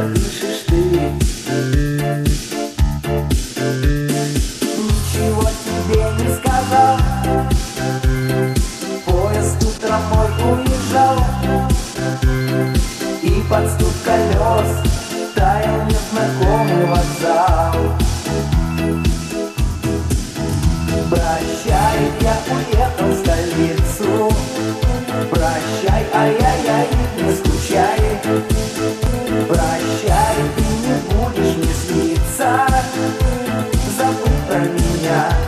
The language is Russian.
дышишь ты. Ничего тебе не сказал, поезд утром мой уезжал, и под стук колес таял незнакомый вокзал. Прощай, я уехал в столицу. Прощай, ай-яй-яй, не скучай. Прощай, ты не будешь мне сниться. Забудь про меня.